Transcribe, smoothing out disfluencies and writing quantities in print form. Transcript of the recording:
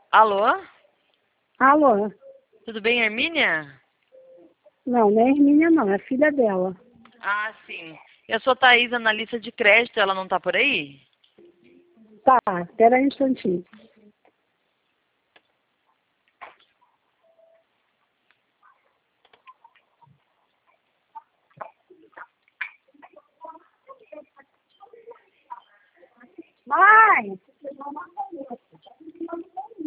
Alô? Alô? Tudo bem, Hermínia? Não, não é Hermínia não, é filha dela. Ah, sim. Eu sou Thaís, analista de crédito, ela não tá por aí? Tá, espera aí um instantinho. Mãe!